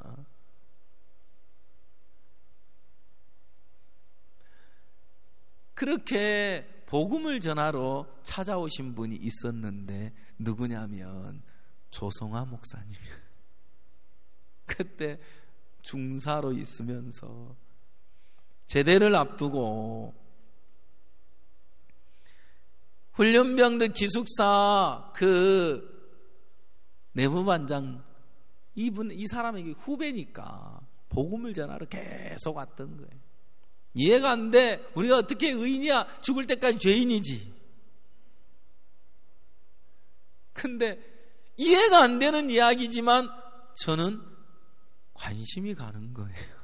[SPEAKER 1] 그렇게 복음을 전하러 찾아오신 분이 있었는데 누구냐면 조성아 목사님. 그때 중사로 있으면서 제대를 앞두고 훈련병들 기숙사 그 내부반장 이 사람에게 후배니까 복음을 전하러 계속 왔던 거예요. 이해가 안 돼. 우리가 어떻게 의인이야? 죽을 때까지 죄인이지. 근데 이해가 안 되는 이야기지만 저는 관심이 가는 거예요.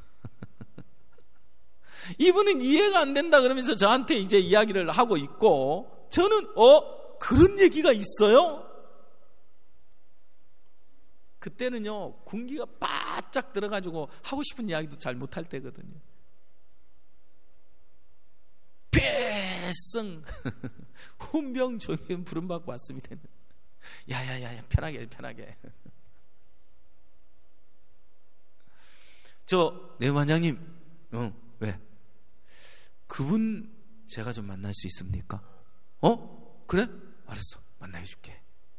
[SPEAKER 1] 이분은 이해가 안 된다 그러면서 저한테 이제 이야기를 하고 있고, 저는 그런 얘기가 있어요? 그때는요 군기가 바짝 들어가지고 하고 싶은 이야기도 잘 못할 때거든요. 배성 훈병 조연 부름받고 왔습니다. 야야야 편하게 저 내반장님 왜? 그분 제가 좀 만날 수 있습니까? 그래? 알았어, 만나줄게.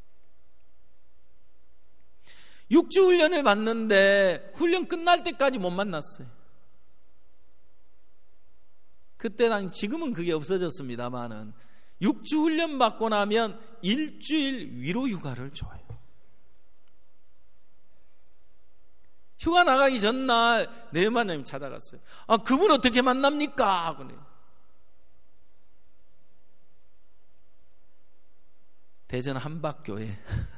[SPEAKER 1] 6주 훈련을 받는데 훈련 끝날 때까지 못 만났어요. 그때 당시, 지금은 그게 없어졌습니다만은 6주 훈련 받고 나면 일주일 위로 휴가를 줘요. 휴가 나가기 전날 내반장님 찾아갔어요. 그분 어떻게 만납니까? 그래. 대전 한박교회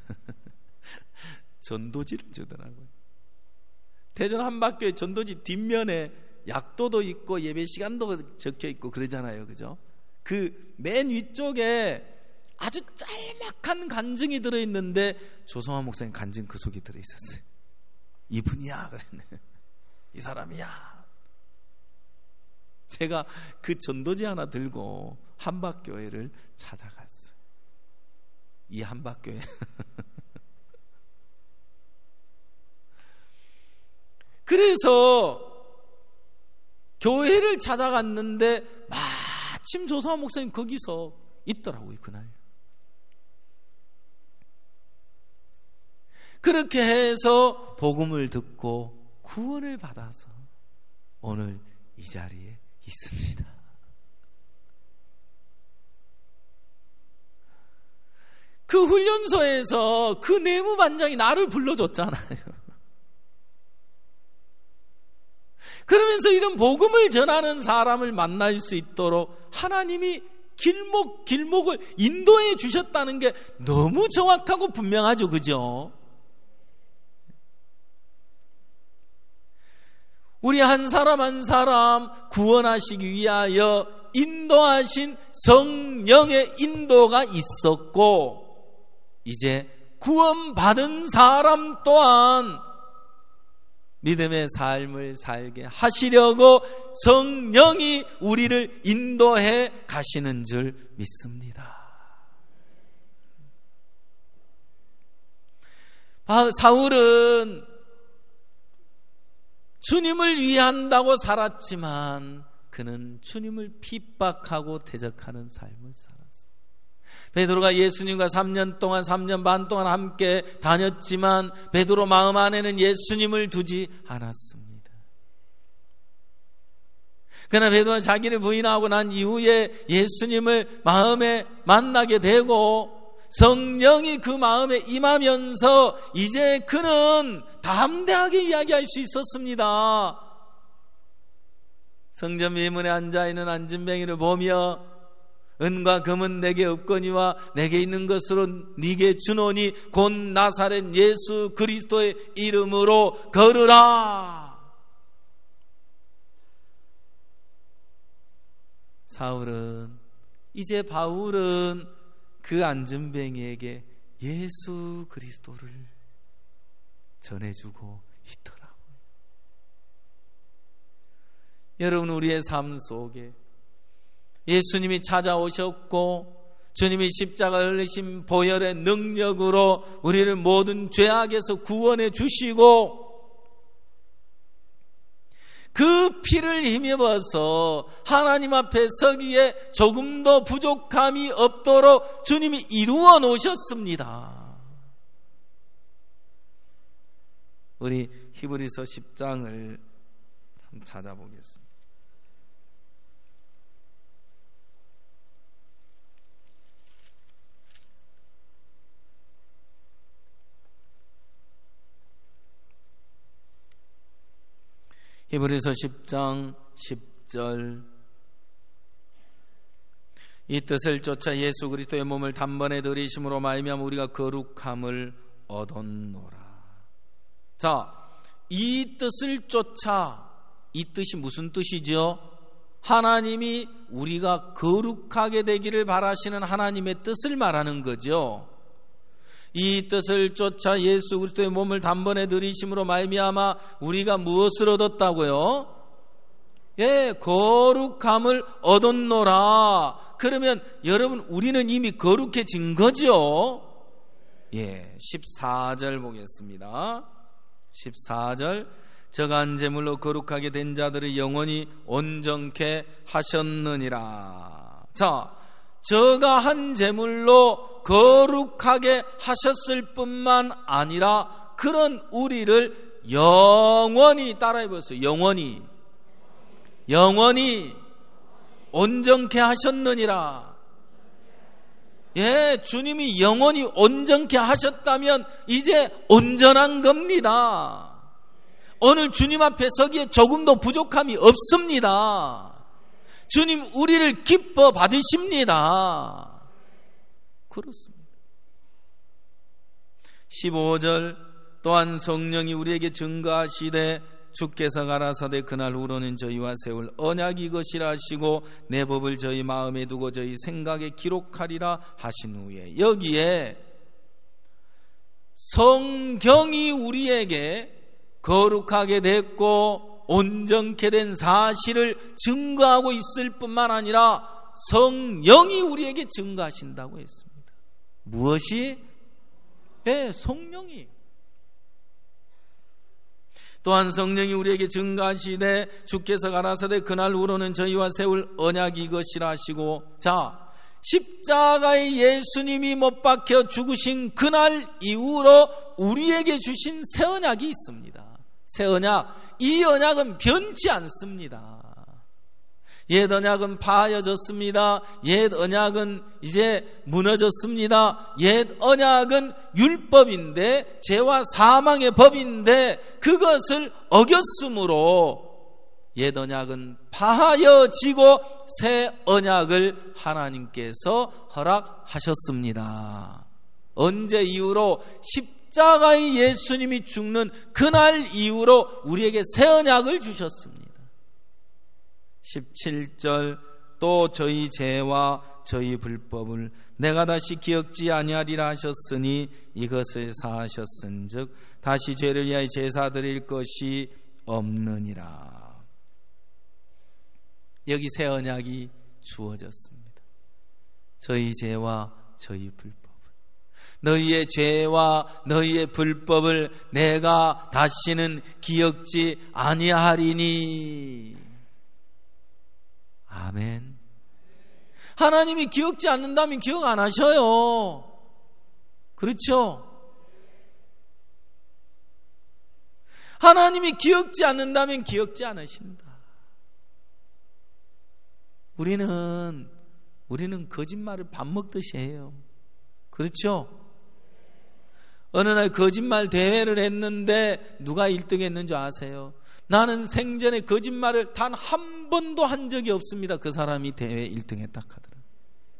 [SPEAKER 1] 전도지를 주더라고요. 대전 한박교회 전도지 뒷면에 약도도 있고 예배 시간도 적혀 있고 그러잖아요, 그죠? 그 맨 위쪽에 아주 짤막한 간증이 들어있는데 조성아 목사님 간증 그 속에 들어있었어요. 이분이야 그랬네. 이 사람이야. 제가 그 전도지 하나 들고 한박교회를 찾아갔어요. 이 한박교회. 그래서 교회를 찾아갔는데 마침 조성아 목사님 거기서 있더라고요, 그날. 그렇게 해서 복음을 듣고 구원을 받아서 오늘 이 자리에 있습니다. 그 훈련소에서 그 내무반장이 나를 불러줬잖아요. 그러면서 이런 복음을 전하는 사람을 만날 수 있도록 하나님이 길목을 인도해 주셨다는 게 너무 정확하고 분명하죠, 그죠? 우리 한 사람 한 사람 구원하시기 위하여 인도하신 성령의 인도가 있었고, 이제 구원받은 사람 또한 믿음의 삶을 살게 하시려고 성령이 우리를 인도해 가시는 줄 믿습니다. 사울은 주님을 위한다고 살았지만 그는 주님을 핍박하고 대적하는 삶을 살았습니다. 베드로가 예수님과 3년 반 동안 함께 다녔지만 베드로 마음 안에는 예수님을 두지 않았습니다. 그러나 베드로는 자기를 부인하고 난 이후에 예수님을 마음에 만나게 되고 성령이 그 마음에 임하면서 이제 그는 담대하게 이야기할 수 있었습니다. 성전 미문에 앉아있는 안진뱅이를 보며 은과 금은 내게 없거니와 내게 있는 것으로 네게 주노니 곧 나사렛 예수 그리스도의 이름으로 걸으라. 사울은, 이제 바울은 그 안전뱅이에게 예수 그리스도를 전해주고 있더라고요. 여러분, 우리의 삶 속에 예수님이 찾아오셨고 주님이 십자가에 흘리신 보혈의 능력으로 우리를 모든 죄악에서 구원해 주시고 그 피를 힘입어서 하나님 앞에 서기에 조금도 부족함이 없도록 주님이 이루어 놓으셨습니다. 우리 히브리서 10장을 한번 찾아보겠습니다. 히브리서 10장 10절. 이 뜻을 쫓아 예수 그리스도의 몸을 단번에 들이심으로 말미암아 우리가 거룩함을 얻었노라. 자, 이 뜻을 쫓아, 이 뜻이 무슨 뜻이죠? 하나님이 우리가 거룩하게 되기를 바라시는 하나님의 뜻을 말하는 거죠. 이 뜻을 쫓아 예수 그리스도의 몸을 단번에 들이심으로 말미암아 우리가 무엇을 얻었다고요? 예, 거룩함을 얻었노라. 그러면 여러분, 우리는 이미 거룩해진 거죠? 예, 14절 보겠습니다. 14절. 저간 제물로 거룩하게 된 자들을 영원히 온전케 하셨느니라. 자, 저가 한 제물로 거룩하게 하셨을 뿐만 아니라 그런 우리를 영원히, 따라해보세요. 영원히 온전케 하셨느니라. 예, 주님이 영원히 온전케 하셨다면 이제 온전한 겁니다. 오늘 주님 앞에 서기에 조금도 부족함이 없습니다. 주님 우리를 기뻐 받으십니다. 그렇습니다. 15절. 또한 성령이 우리에게 증거하시되 주께서 가라사대 그날 후로는 저희와 세울 언약이 이것이라 하시고 내 법을 저희 마음에 두고 저희 생각에 기록하리라 하신 후에, 여기에 성경이 우리에게 거룩하게 됐고 온전케 된 사실을 증거하고 있을 뿐만 아니라 성령이 우리에게 증거하신다고 했습니다. 무엇이? 예, 성령이. 또한 성령이 우리에게 증거하시되 주께서 가라사대 그날 후로는 저희와 세울 언약이 이것이라 하시고, 자, 십자가에 예수님이 못 박혀 죽으신 그날 이후로 우리에게 주신 새 언약이 있습니다. 새 언약. 이 언약은 변치 않습니다. 옛 언약은 파여졌습니다. 옛 언약은 이제 무너졌습니다. 옛 언약은 율법인데, 죄와 사망의 법인데 그것을 어겼으므로 옛 언약은 파여지고 새 언약을 하나님께서 허락하셨습니다. 언제 이후로? 십자가의 예수님이 죽는 그날 이후로 우리에게 새 언약을 주셨습니다. 17절. 또 저희 죄와 저희 불법을 내가 다시 기억지 아니하리라 하셨으니 이것을 사하셨은즉 다시 죄를 위하여 제사 드릴 것이 없느니라. 여기 새 언약이 주어졌습니다. 저희 죄와 저희 불법, 너희의 죄와 너희의 불법을 내가 다시는 기억지 아니하리니. 아멘. 하나님이 기억지 않는다면 기억 안 하셔요. 그렇죠? 하나님이 기억지 않는다면 기억지 않으신다. 우리는 거짓말을 밥 먹듯이 해요. 그렇죠? 어느 날 거짓말 대회를 했는데 누가 1등 했는 줄 아세요? 나는 생전에 거짓말을 단 한 번도 한 적이 없습니다. 그 사람이 대회 1등 했다 하더라고요.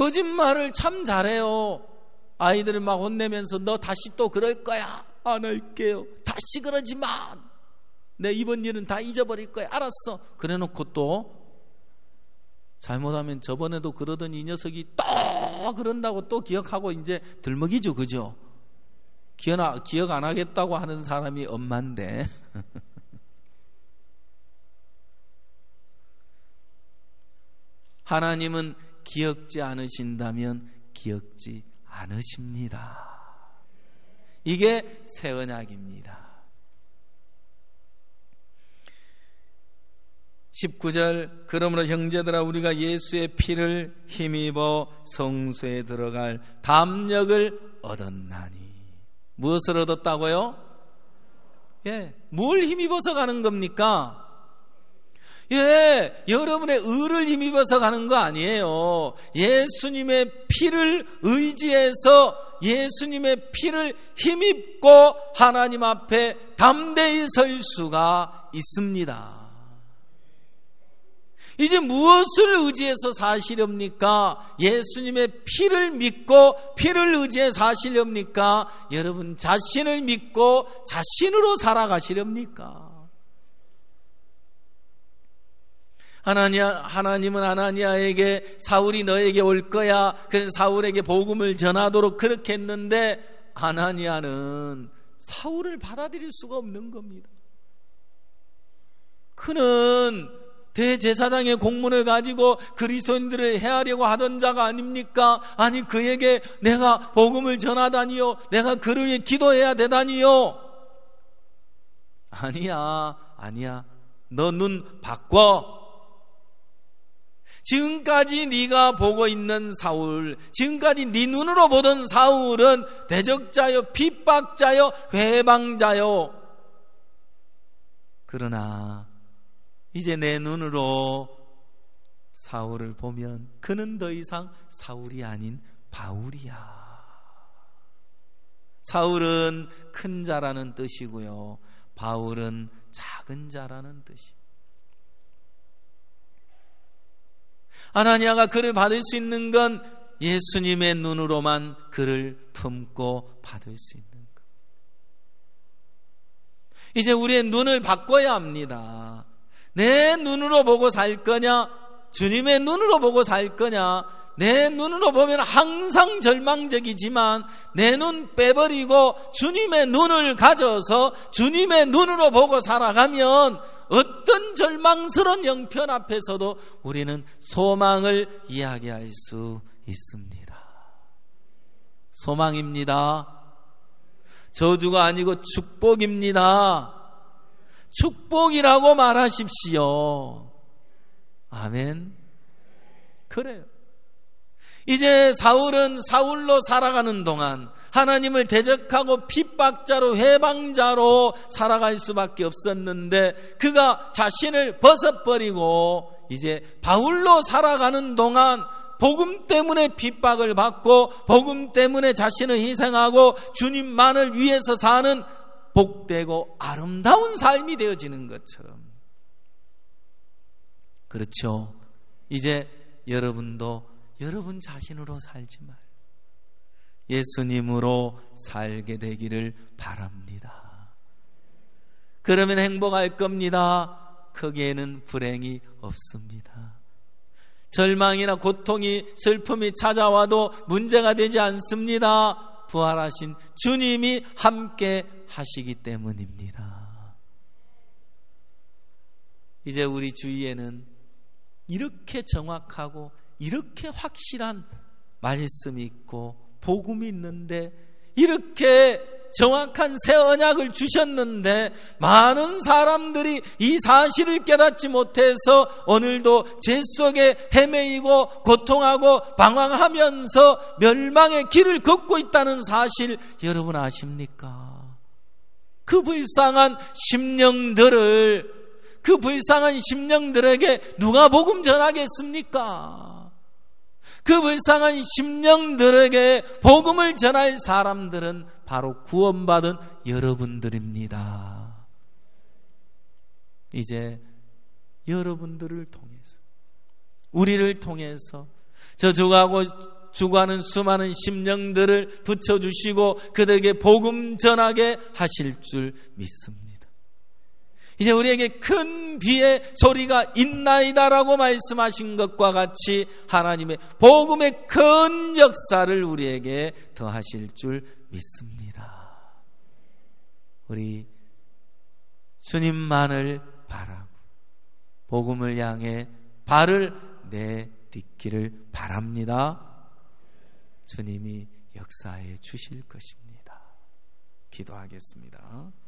[SPEAKER 1] 거짓말을 참 잘해요. 아이들을 막 혼내면서 너 다시 또 그럴 거야. 안 할게요. 다시 그러지만 내 이번 일은 다 잊어버릴 거야. 알았어. 그래놓고 또 잘못하면 저번에도 그러던 이 녀석이 또 그런다고 또 기억하고 이제 들먹이죠. 그죠? 기억 안 하겠다고 하는 사람이 엄마인데 하나님은 기억지 않으신다면 기억지 않으십니다. 이게 새 언약입니다. 19절 그러므로 형제들아 우리가 예수의 피를 힘입어 성소에 들어갈 담력을 얻었나니. 무엇을 얻었다고요? 뭘 힘입어서 가는 겁니까? 여러분의 의를 힘입어서 가는 거 아니에요. 예수님의 피를 의지해서 예수님의 피를 힘입고 하나님 앞에 담대히 설 수가 있습니다. 이제 무엇을 의지해서 사시렵니까? 예수님의 피를 믿고 피를 의지해 사시렵니까? 여러분 자신을 믿고 자신으로 살아가시렵니까? 하나님은 아나니아에게 사울이 너에게 올 거야. 그래서 사울에게 복음을 전하도록 그렇게 했는데 아나니아는 사울을 받아들일 수가 없는 겁니다. 그는 대제사장의 공문을 가지고 그리스도인들을 해하려고 하던 자가 아닙니까? 아니 그에게 내가 복음을 전하다니요, 내가 그를 위해 기도해야 되다니요. 아니야. 너 눈 바꿔. 지금까지 네가 보고 있는 사울, 지금까지 네 눈으로 보던 사울은 대적자요, 핍박자요, 회방자요. 그러나 이제 내 눈으로 사울을 보면 그는 더 이상 사울이 아닌 바울이야. 사울은 큰 자라는 뜻이고요, 바울은 작은 자라는 뜻이에요. 아나니아가 그를 받을 수 있는 건 예수님의 눈으로만 그를 품고 받을 수 있는 것. 이제 우리의 눈을 바꿔야 합니다. 내 눈으로 보고 살 거냐, 주님의 눈으로 보고 살 거냐. 내 눈으로 보면 항상 절망적이지만 내 눈 빼버리고 주님의 눈을 가져서 주님의 눈으로 보고 살아가면 어떤 절망스러운 형편 앞에서도 우리는 소망을 이야기할 수 있습니다. 소망입니다. 저주가 아니고 축복입니다. 축복이라고 말하십시오. 아멘. 그래요. 이제 사울은 사울로 살아가는 동안 하나님을 대적하고 핍박자로 회방자로 살아갈 수밖에 없었는데 그가 자신을 벗어버리고 이제 바울로 살아가는 동안 복음 때문에 핍박을 받고 복음 때문에 자신을 희생하고 주님만을 위해서 사는 복되고 아름다운 삶이 되어지는 것처럼, 그렇죠. 이제 여러분도 여러분 자신으로 살지 말고 예수님으로 살게 되기를 바랍니다. 그러면 행복할 겁니다. 거기에는 불행이 없습니다. 절망이나 고통이, 슬픔이 찾아와도 문제가 되지 않습니다. 부활하신 주님이 함께 하시기 때문입니다. 이제 우리 주위에는 이렇게 정확하고 이렇게 확실한 말씀이 있고 복음이 있는데, 이렇게 정확한 새 언약을 주셨는데 많은 사람들이 이 사실을 깨닫지 못해서 오늘도 죄 속에 헤매이고 고통하고 방황하면서 멸망의 길을 걷고 있다는 사실 여러분 아십니까? 그 불쌍한 심령들에게 누가 복음 전하겠습니까? 그 불쌍한 심령들에게 복음을 전할 사람들은 바로 구원받은 여러분들입니다. 이제 여러분들을 통해서, 우리를 통해서 저주하고 죽어가는 수많은 심령들을 붙여주시고 그들에게 복음 전하게 하실 줄 믿습니다. 이제 우리에게 큰 비의 소리가 있나이다라고 말씀하신 것과 같이 하나님의 복음의 큰 역사를 우리에게 더하실 줄 믿습니다. 우리 주님만을 바라고 복음을 향해 발을 내딛기를 바랍니다. 주님이 역사해 주실 것입니다. 기도하겠습니다.